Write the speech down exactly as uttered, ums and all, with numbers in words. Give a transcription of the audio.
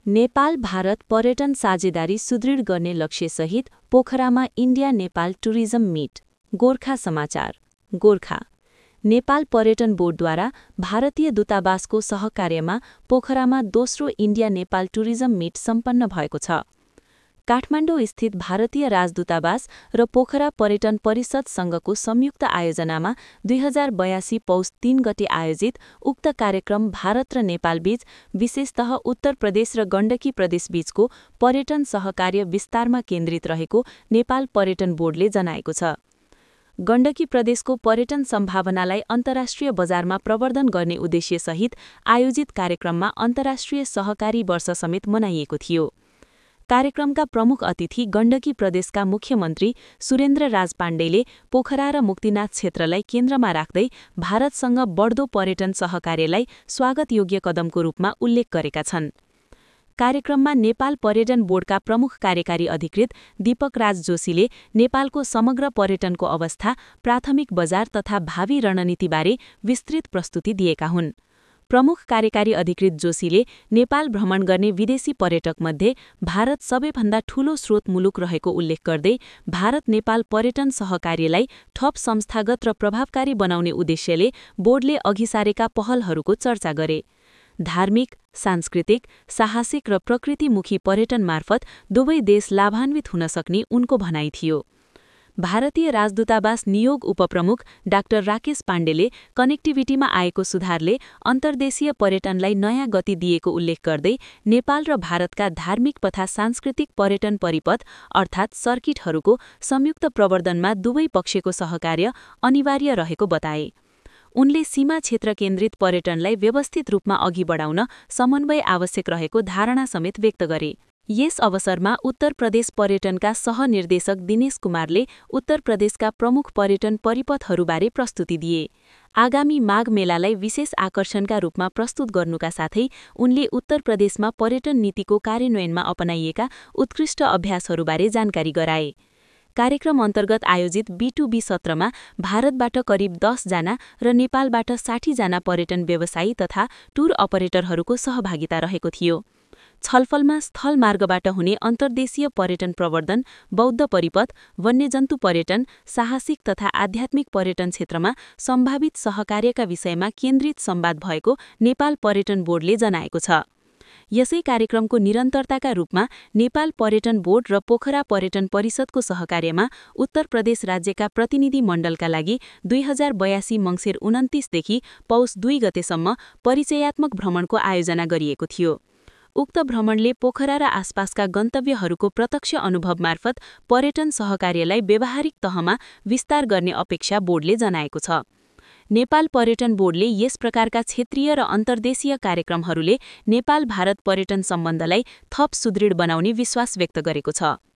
नेपाल भारत पर्यटन साझेदारी सुदृढ गर्ने लक्ष्यसहित पोखरामा India Nepal tourism meet. Gorkha Samachar. Gorkha Nepal पर्यटन बोर्डद्वारा भारतीय दूतावासको सहकार्यमा पोखरामा दोस्रो इन्डिया नेपाल टुरिज्म मिट सम्पन्न भएको छ। काठमाडौँ स्थित भारतीय राजदूतावास र पोखरा पर्यटन परिषद संघको संयुक्त आयोजनामा दुई हजार बयासी पौष तीन गते आयोजित उक्त कार्यक्रम भारत र नेपालबीच विशेषतः उत्तर प्रदेश र गण्डकी प्रदेशबीचको पर्यटन सहकार्य विस्तारमा केन्द्रित रहेको नेपाल पर्यटन बोर्डले जनाएको छ। गण्डकी प्रदेशको पर्यटन सम्भावनालाई अन्तर्राष्ट्रिय बजारमा प्रवर्धन गर्ने उद्देश्यसहित आयोजित कार्यक्रममा अन्तर्राष्ट्रिय सहकारी वर्ष समेत मनाइएको थियो। कार्यक्रमका प्रमुख अतिथि गण्डकी प्रदेशका मुख्यमन्त्री सुरेन्द्र राज पाण्डेले पोखरा र मुक्तिनाथ क्षेत्रलाई केन्द्रमा राख्दै भारतसँग बढ्दो पर्यटन सहकार्यलाई स्वागतयोग्य कदमको रूपमा उल्लेख गरेका छन्। कार्यक्रममा नेपाल पर्यटन बोर्डका प्रमुख कार्यकारी अधिकृत दीपक राज जोशीले नेपालको समग्र पर्यटनको अवस्था, प्राथमिक बजार तथा भावी रणनीतिबारे विस्तृत प्रस्तुति दिएका हुन्। प्रमुख कार्यकारी अधिकृत जोशीले नेपाल भ्रमण गर्ने विदेशी पर्यटकमध्ये भारत सबैभन्दा ठूलो स्रोत मुलुक रहेको उल्लेख गर्दै भारत नेपाल पर्यटन सहकार्यलाई थप संस्थागत र प्रभावकारी बनाउने उद्देश्यले बोर्डले अघि सारेका पहलहरूको चर्चा गरे। धार्मिक, सांस्कृतिक, साहसिक र प्रकृतिमुखी पर्यटन मार्फत दुवै देश लाभान्वित हुन सक्ने उनको भनाइ थियो। भारतीय राजदूतावास नियोग उपप्रमुख डाक्टर राकेश पाण्डेले कनेक्टिभिटीमा आएको सुधारले अन्तर्देशीय पर्यटनलाई नयाँ गति दिएको उल्लेख गर्दै नेपाल र भारतका धार्मिक तथा सांस्कृतिक पर्यटन परिपथ अर्थात् सर्किटहरूको संयुक्त प्रवर्धनमा दुवै पक्षको सहकार्य अनिवार्य रहेको बताए। उनले सीमा क्षेत्र केन्द्रित पर्यटनलाई व्यवस्थित रूपमा अघि बढाउन समन्वय आवश्यक रहेको धारणा समेत व्यक्त गरे। यस अवसरमा उत्तर प्रदेश पर्यटनका सहनिर्देशक दिनेश कुमारले उत्तर प्रदेशका प्रमुख पर्यटन परिपथहरूबारे प्रस्तुति दिए। आगामी माघ मेलालाई विशेष आकर्षणका रूपमा प्रस्तुत गर्नुका साथै उनले उत्तर प्रदेशमा पर्यटन नीतिको कार्यान्वयनमा अपनाइएका उत्कृष्ट अभ्यासहरूबारे जानकारी गराए। कार्यक्रम अन्तर्गत आयोजित बी टू बी सत्रमा भारतबाट करिब दस जना र नेपालबाट साठी जना पर्यटन व्यवसायी तथा टूर अपरेटरहरूको सहभागिता रहेको थियो। छलफलमा स्थल मार्गबाट हुने अन्तर्देशीय पर्यटन प्रवर्धन, बौद्ध परिपथ, वन्यजन्तु पर्यटन, साहसिक तथा आध्यात्मिक पर्यटन क्षेत्रमा सम्भावित सहकार्यका विषयमा केन्द्रित संवाद भएको नेपाल पर्यटन बोर्डले जनाएको छ। यसै कार्यक्रमको निरन्तरताका रूपमा नेपाल पर्यटन बोर्ड र पोखरा पर्यटन परिषदको सहकार्यमा उत्तर प्रदेश राज्यका प्रतिनिधि मण्डलका लागि दुई हजार बयासी मङ्सिर उन्तिसदेखि पौष दुई गतेसम्म परिचयात्मक भ्रमणको आयोजना गरिएको थियो। उक्त भ्रमणले पोखरा र आसपासका गन्तव्यहरूको प्रत्यक्ष अनुभव मार्फत पर्यटन सहकार्यलाई व्यावहारिक तहमा विस्तार गर्ने अपेक्षा बोर्डले जनाएको छ। नेपाल पर्यटन बोर्डले यस प्रकारका क्षेत्रीय र अन्तर्देशीय कार्यक्रमहरूले नेपाल भारत पर्यटन सम्बन्धलाई थप सुदृढ बनाउने विश्वास व्यक्त गरेको छ।